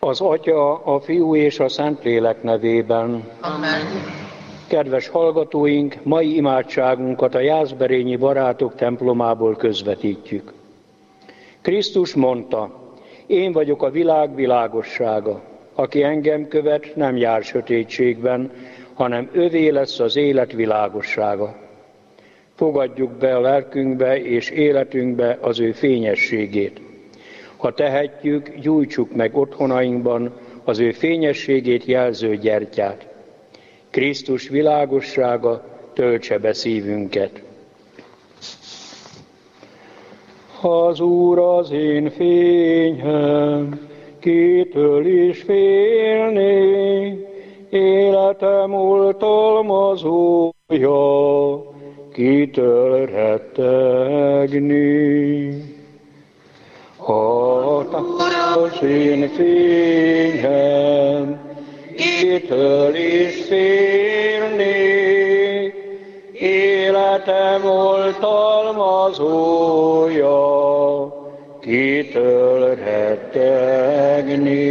Az Atya, a Fiú és a Szentlélek nevében. Amen. Kedves hallgatóink, mai imádságunkat a jászberényi barátok templomából közvetítjük. Krisztus mondta, én vagyok a világ világossága. Aki engem követ, nem jár sötétségben, hanem övé lesz az élet világossága. Fogadjuk be a lelkünkbe és életünkbe az ő fényességét. Ha tehetjük, gyújtsuk meg otthonainkban az ő fényességét jelző gyertyát. Krisztus világossága töltse be szívünket. Az Úr az én fényem, kitől is félnék, életem oltalmazója, kitől rettegni. Az én fényem, kitől is félnék, életem oltalmazója, kitől rettegni.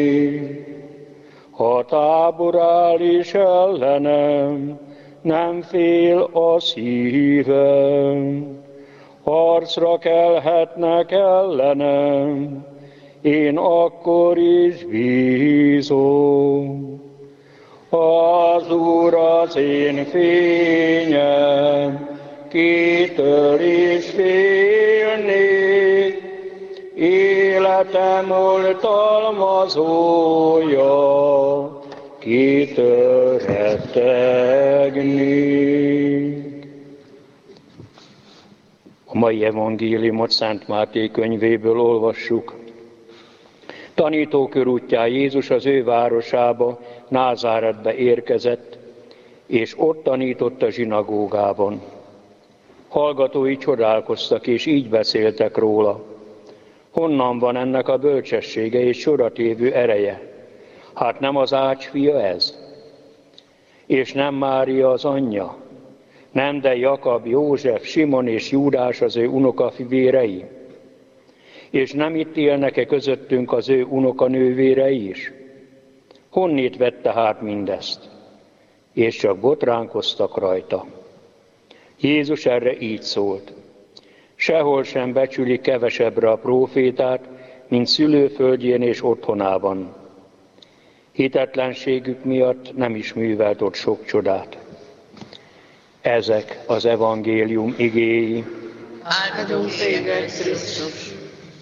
Ha tábor áll is ellenem, nem fél a szívem, harcra kelhetnek ellenem, én akkor is bízom. Az Úr az én fényem, kitől is félnék, életem oltalmazója, kitől rettegni. A mai evangéliumot Szent Máté könyvéből olvassuk. Tanítókör útján Jézus az ő városába, Názáretbe érkezett, és ott tanított a zsinagógában. Hallgatói csodálkoztak, és így beszéltek róla. Honnan van ennek a bölcsessége és soratévő ereje? Hát nem az Ács fia ez? És nem Mária az anyja? Nem, de Jakab, József, Simon és Júdás az ő unokafivérei? És nem itt élnek-e közöttünk az ő unokanővérei is? Honnét vette hát mindezt? És csak botránkoztak rajta. Jézus erre így szólt. Sehol sem becsüli kevesebbre a prófétát, mint szülőföldjén és otthonában. Hitetlenségük miatt nem is művelt ott sok csodát. Ezek az evangélium igéi. Áldunk téged, Krisztus!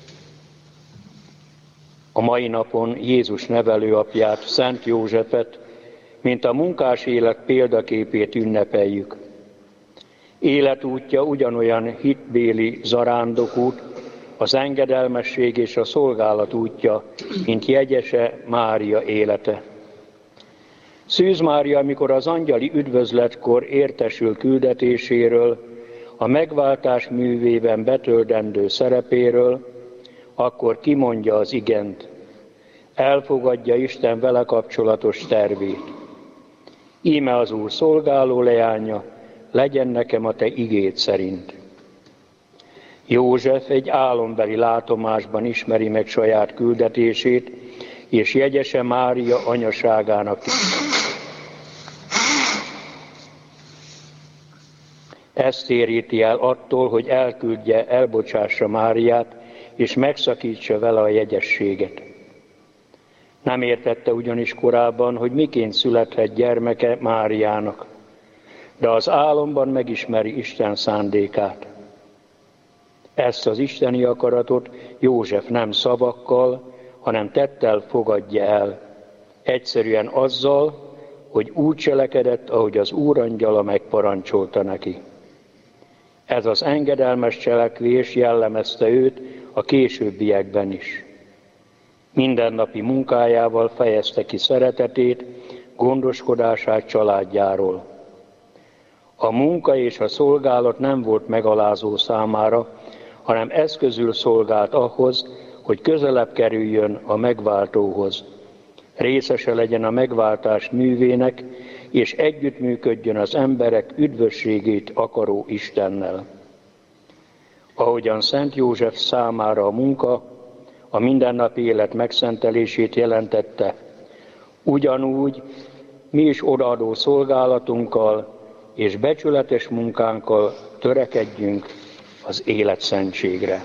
A mai napon Jézus nevelőapját, Szent Józsefet, mint a munkás élet példaképét ünnepeljük. Életútja ugyanolyan hitbéli zarándokút, az engedelmesség és a szolgálat útja, mint jegyese Mária élete. Szűz Mária, amikor az angyali üdvözletkor értesül küldetéséről, a megváltás művében betöltendő szerepéről, akkor kimondja az igent, elfogadja Isten vele kapcsolatos tervét. Íme az Úr szolgáló leánya, legyen nekem a te igéd szerint. József egy álombeli látomásban ismeri meg saját küldetését, és jegyese Mária anyaságának. Ezt téríti el attól, hogy elküldje, elbocsássa Máriát, és megszakítsa vele a jegyességet. Nem értette ugyanis korábban, hogy miként születhet gyermeke Máriának, de az álomban megismeri Isten szándékát. Ezt az isteni akaratot József nem szavakkal, hanem tettel fogadja el, egyszerűen azzal, hogy úgy cselekedett, ahogy az úrangyala megparancsolta neki. Ez az engedelmes cselekvés jellemezte őt a későbbiekben is. Mindennapi munkájával fejezte ki szeretetét, gondoskodását családjáról. A munka és a szolgálat nem volt megalázó számára, hanem eszközül szolgált ahhoz, hogy közelebb kerüljön a megváltóhoz. Részese legyen a megváltás művének, és együttműködjön az emberek üdvösségét akaró Istennel. Ahogyan Szent József számára a munka, a mindennapi élet megszentelését jelentette. Ugyanúgy mi is odaadó szolgálatunkkal és becsületes munkánkkal törekedjünk az életszentségre.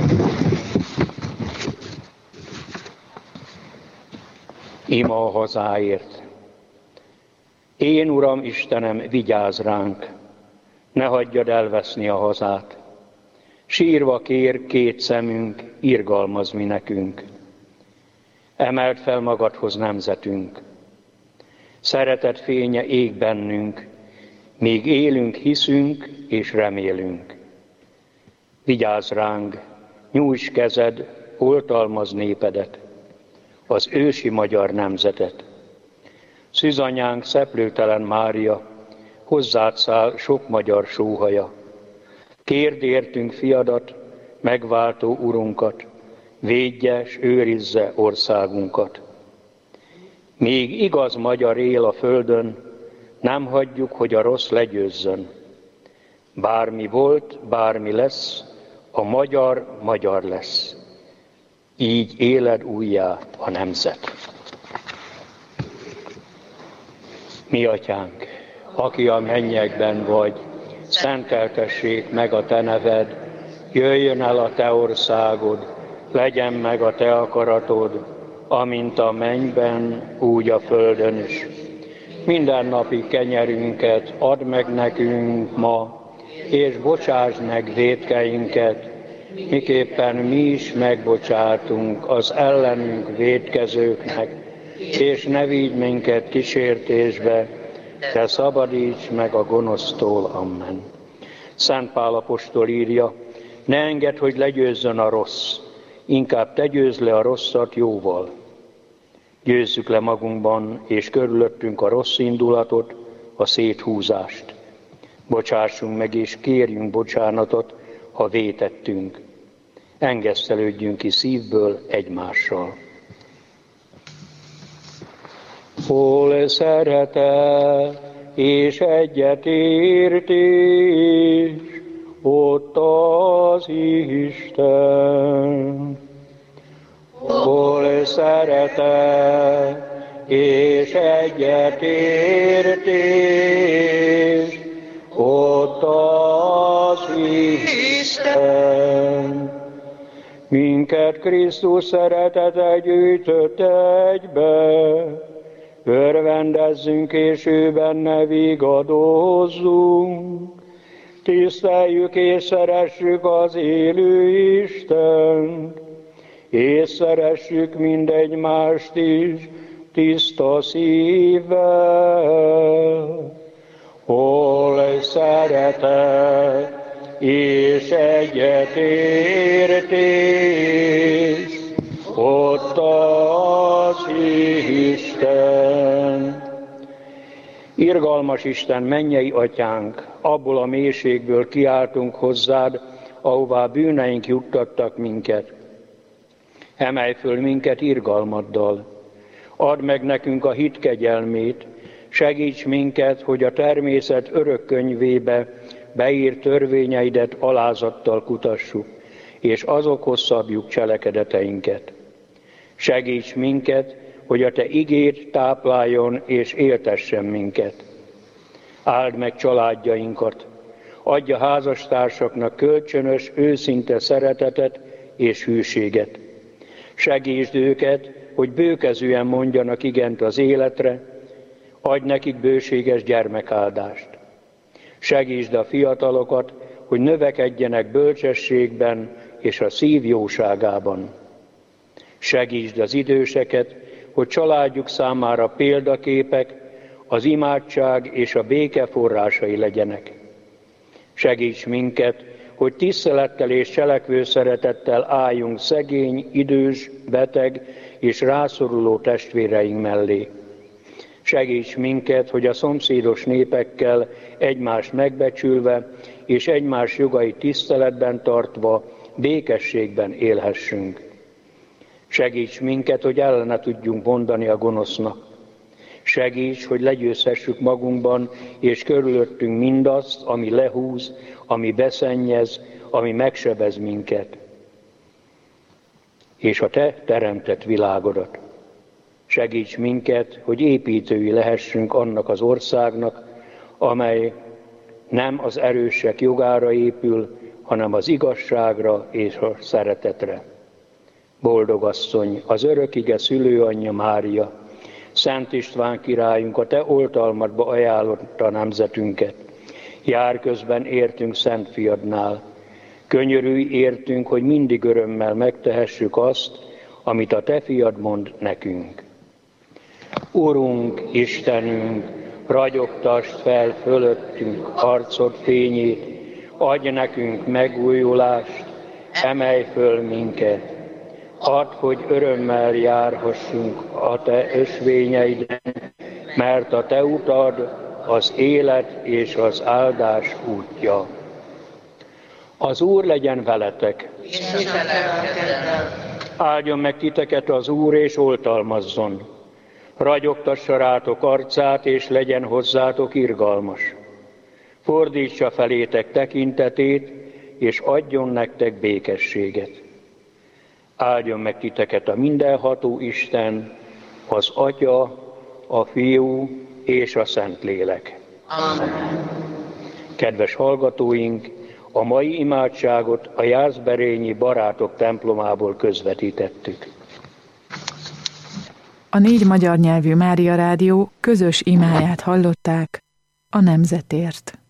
Ima a hazáért. Én, Uram, Istenem, vigyázz ránk, ne hagyjad elveszni a hazát. Sírva kér két szemünk, irgalmazz mi nekünk. Emeld fel magadhoz nemzetünk. Szeretet fénye ég bennünk, míg élünk, hiszünk és remélünk. Vigyázz ránk, nyújts kezed, oltalmazz népedet, az ősi magyar nemzetet. Szűzanyánk szeplőtelen Mária, hozzád száll sok magyar sóhaja. Kérd értünk fiadat, megváltó urunkat, védje s őrizze országunkat. Míg igaz magyar él a földön, nem hagyjuk, hogy a rossz legyőzzön. Bármi volt, bármi lesz, a magyar magyar lesz. Így éled újjá a nemzet. Mi atyánk, aki a mennyekben vagy, szenteltessék meg a te neved, jöjjön el a te országod, legyen meg a te akaratod, amint a mennyben, úgy a földön is. Mindennapi kenyerünket add meg nekünk ma, és bocsásd meg vétkeinket, miképpen mi is megbocsátunk az ellenünk vétkezőknek, és ne vigy minket kísértésbe, de szabadíts meg a gonosztól. Amen. Szent Pál apostol írja, ne engedd, hogy legyőzzön a rossz, inkább te győzd le a rosszat jóval. Győzzük le magunkban és körülöttünk a rossz indulatot, a széthúzást. Bocsássunk meg és kérjünk bocsánatot, ha vétettünk. Engesztelődjünk ki szívből egymással. Hol szeretet és egyetértés, ott az Isten. Hol szeretet és egyetértés, ott az Isten. Minket Krisztus szeretete gyűjtött egybe, örvendezzünk és ő benne vigadozzunk. Tiszteljük és szeressük az élő Istent, és szeressük mindegymást is tiszta szívvel. Hol szeretet és egyetértés, ott az Isten. Irgalmas Isten, mennyei atyánk, abból a mélységből kiáltunk hozzád, ahová bűneink juttattak minket. Emelj föl minket irgalmaddal, add meg nekünk a hit kegyelmét, segíts minket, hogy a természet örök könyvébe beírt törvényeidet alázattal kutassuk, és azokhoz szabjuk cselekedeteinket. Segíts minket, hogy a te igéd tápláljon és éltessen minket. Áld meg családjainkat, adj a házastársaknak kölcsönös, őszinte szeretetet és hűséget. Segítsd őket, hogy bőkezűen mondjanak igent az életre, adj nekik bőséges gyermekáldást. Segítsd a fiatalokat, hogy növekedjenek bölcsességben és a szív jóságában. Segítsd az időseket, hogy családjuk számára példaképek, az imádság és a béke forrásai legyenek. Segíts minket, hogy tisztelettel és cselekvő szeretettel álljunk szegény, idős, beteg és rászoruló testvéreink mellé. Segíts minket, hogy a szomszédos népekkel egymást megbecsülve és egymás jogait tiszteletben tartva békességben élhessünk. Segíts minket, hogy ellene tudjunk mondani a gonosznak. Segíts, hogy legyőzhessük magunkban és körülöttünk mindazt, ami lehúz, ami beszennyez, ami megsebez minket. és a te teremtett világodat. Segíts minket, hogy építői lehessünk annak az országnak, amely nem az erősek jogára épül, hanem az igazságra és a szeretetre. Boldog asszony, az örökige szülőanyja Mária, Szent István királyunk, a te oltalmadba ajánlotta nemzetünket. Jár közben értünk Szent Fiadnál. Könyörülj értünk, hogy mindig örömmel megtehessük azt, amit a te fiad mond nekünk. Urunk, Istenünk, ragyogtasd fel fölöttünk arcod fényét, adj nekünk megújulást, emelj föl minket. Add, hogy örömmel járhassunk a te ösvényeiden, mert a te utad az élet és az áldás útja. Az Úr legyen veletek. Áldjon meg titeket az Úr, és oltalmazzon. Ragyogtassa rátok arcát, és legyen hozzátok irgalmas. Fordítsa felétek tekintetét, és adjon nektek békességet. Áldjon meg titeket a mindenható Isten, az Atya, a Fiú és a Szentlélek. Amen. Kedves hallgatóink, a mai imádságot a jászberényi Barátok templomából közvetítettük. A 4 magyar nyelvű Mária Rádió közös imáját hallották a nemzetért.